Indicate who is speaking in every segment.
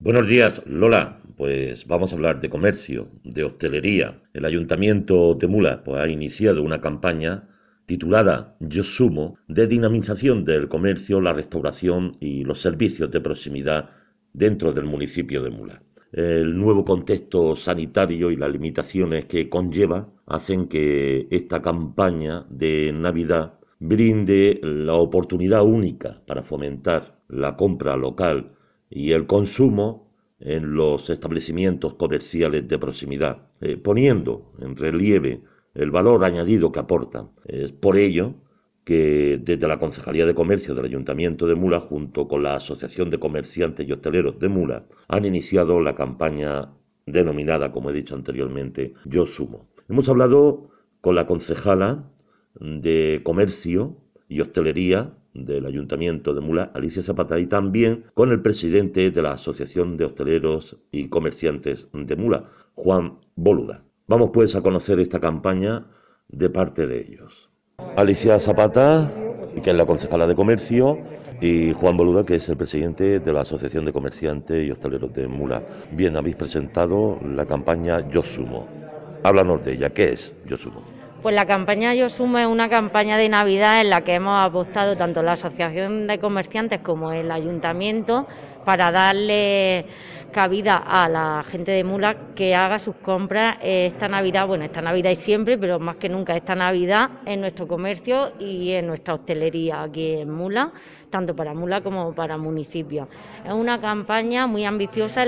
Speaker 1: Buenos días, Lola. Pues vamos a hablar de comercio, de hostelería. El Ayuntamiento de Mula pues, ha iniciado una campaña titulada Yo Sumo de dinamización del comercio, la restauración y los servicios de proximidad dentro del municipio de Mula. El nuevo contexto sanitario y las limitaciones que conlleva hacen que esta campaña de Navidad brinde la oportunidad única para fomentar la compra local y el consumo en los establecimientos comerciales de proximidad, poniendo en relieve el valor añadido que aportan. Es por ello que desde la Concejalía de Comercio del Ayuntamiento de Mula, junto con la Asociación de Comerciantes y Hosteleros de Mula, han iniciado la campaña denominada, como he dicho anteriormente, Yo Sumo. Hemos hablado con la concejala de Comercio y Hostelería del Ayuntamiento de Mula, Alicia Zapata, y también con el presidente de la Asociación de Hosteleros y Comerciantes de Mula, Juan Bóluda. Vamos pues a conocer esta campaña de parte de ellos. Alicia Zapata, que es la concejala de Comercio, y Juan Boluda, que es el presidente de la Asociación de Comerciantes y Hosteleros de Mula. Bien, habéis presentado la campaña Yo Sumo. Háblanos de ella. ¿Qué es Yo Sumo?
Speaker 2: Pues la campaña Yo Sumo es una campaña de Navidad en la que hemos apostado tanto la Asociación de Comerciantes como el Ayuntamiento para darle cabida a la gente de Mula que haga sus compras esta Navidad y siempre, pero más que nunca esta Navidad en nuestro comercio y en nuestra hostelería aquí en Mula, tanto para Mula como para municipios. Es una campaña muy ambiciosa en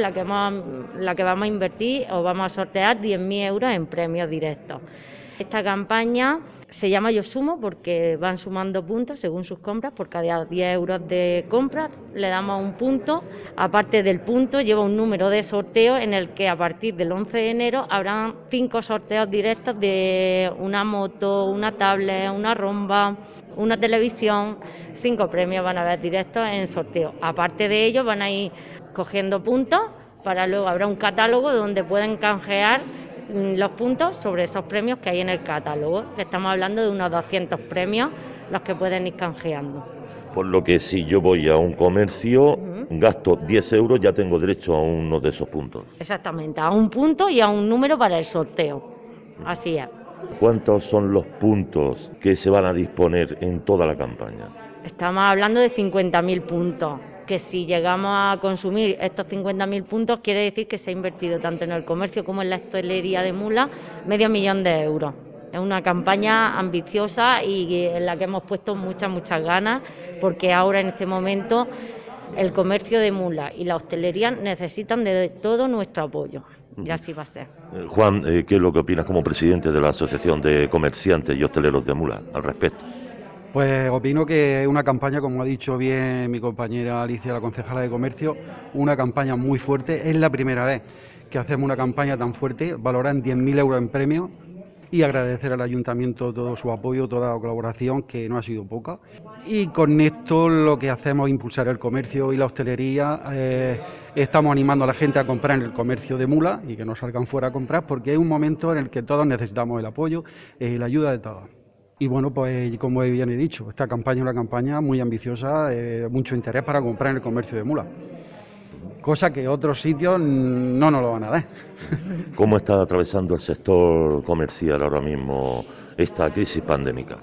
Speaker 2: la que vamos a invertir o vamos a sortear 10.000 euros en premios directos. Esta campaña se llama Yo Sumo porque van sumando puntos según sus compras. Por cada 10 euros de compra le damos un punto. Aparte del punto, lleva un número de sorteos en el que a partir del 11 de enero habrán 5 sorteos directos de una moto, una tablet, una romba, una televisión. 5 premios van a haber directos en sorteo. Aparte de ello, van a ir cogiendo puntos para luego habrá un catálogo donde pueden canjear los puntos sobre esos premios que hay en el catálogo. Estamos hablando de unos 200 premios los que pueden ir canjeando.
Speaker 1: Por lo que si yo voy a un comercio, gasto 10 euros, ya tengo derecho a uno de esos puntos.
Speaker 2: Exactamente, a un punto y a un número para el sorteo. Así es.
Speaker 1: ¿Cuántos son los puntos que se van a disponer en toda la campaña?
Speaker 2: Estamos hablando de 50.000 puntos, que si llegamos a consumir estos 50.000 puntos quiere decir que se ha invertido tanto en el comercio como en la hostelería de Mula 500.000 euros. Es una campaña ambiciosa y en la que hemos puesto muchas ganas, porque ahora en este momento el comercio de Mula y la hostelería necesitan de todo nuestro apoyo. Y así va a ser.
Speaker 1: Juan, ¿qué es lo que opinas como presidente de la Asociación de Comerciantes y Hosteleros de Mula al respecto?
Speaker 3: Pues opino que es una campaña, como ha dicho bien mi compañera Alicia, la concejala de Comercio, una campaña muy fuerte. Es la primera vez que hacemos una campaña tan fuerte, valorar en 10.000 euros en premios y agradecer al Ayuntamiento todo su apoyo, toda la colaboración, que no ha sido poca. Y con esto lo que hacemos es impulsar el comercio y la hostelería. Estamos animando a la gente a comprar en el comercio de Mula y que no salgan fuera a comprar, porque es un momento en el que todos necesitamos el apoyo y la ayuda de todos. Y bueno, pues como bien he dicho, esta campaña es una campaña muy ambiciosa, mucho interés para comprar en el comercio de Mula, cosa que otros sitios no nos lo van a dar.
Speaker 1: ¿Cómo está atravesando el sector comercial ahora mismo esta crisis pandémica?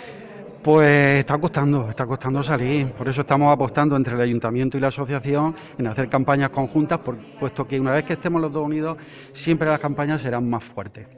Speaker 3: Pues está costando salir, por eso estamos apostando entre el Ayuntamiento y la Asociación en hacer campañas conjuntas, puesto que una vez que estemos los dos unidos, siempre las campañas serán más fuertes.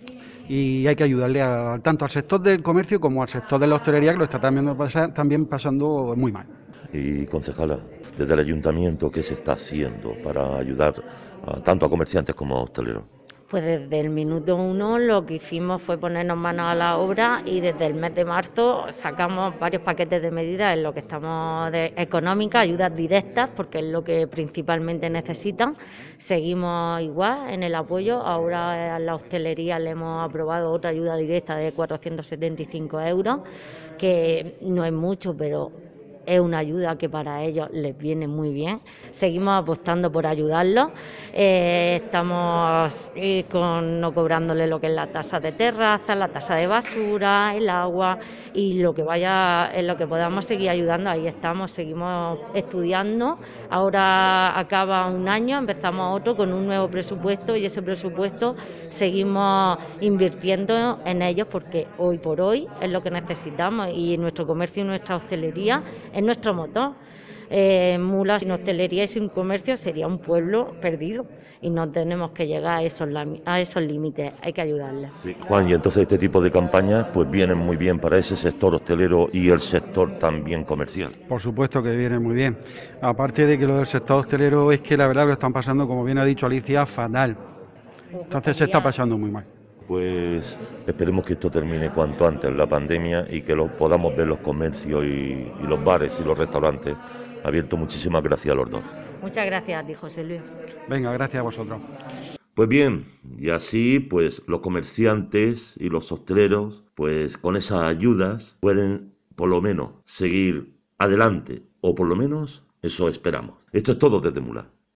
Speaker 3: Y hay que ayudarle tanto al sector del comercio como al sector de la hostelería, que lo está también pasando muy mal.
Speaker 1: Y concejala, desde el ayuntamiento, ¿qué se está haciendo para ayudar tanto a comerciantes como a hosteleros?
Speaker 2: Pues desde el minuto 1 lo que hicimos fue ponernos manos a la obra y desde el mes de marzo sacamos varios paquetes de medidas en lo que estamos de económicas, ayudas directas, porque es lo que principalmente necesitan. Seguimos igual en el apoyo, ahora a la hostelería le hemos aprobado otra ayuda directa de 475 euros, que no es mucho, pero es una ayuda que para ellos les viene muy bien. Seguimos apostando por ayudarlos. Estamos no cobrándole lo que es la tasa de terraza, la tasa de basura, el agua y lo que vaya, en lo que podamos seguir ayudando, ahí estamos, seguimos estudiando. Ahora acaba un año, empezamos otro con un nuevo presupuesto y ese presupuesto seguimos invirtiendo en ellos porque hoy por hoy es lo que necesitamos y nuestro comercio y nuestra hostelería es nuestro motor. Mula sin hostelería y sin comercio sería un pueblo perdido y no tenemos que llegar a esos límites, hay que ayudarles.
Speaker 1: Sí, Juan, y entonces este tipo de campañas pues vienen muy bien para ese sector hostelero y el sector también comercial.
Speaker 3: Por supuesto que viene muy bien. Aparte de que lo del sector hostelero es que la verdad lo están pasando, como bien ha dicho Alicia, fatal. Entonces se está pasando muy mal.
Speaker 1: Pues esperemos que esto termine cuanto antes, la pandemia, y que podamos ver los comercios y los bares y los restaurantes abiertos. Muchísimas gracias a los dos.
Speaker 2: Muchas gracias a ti, José Luis.
Speaker 3: Venga, gracias a vosotros.
Speaker 1: Pues bien, y así pues los comerciantes y los hosteleros pues con esas ayudas pueden por lo menos seguir adelante, o por lo menos eso esperamos. Esto es todo desde Mula.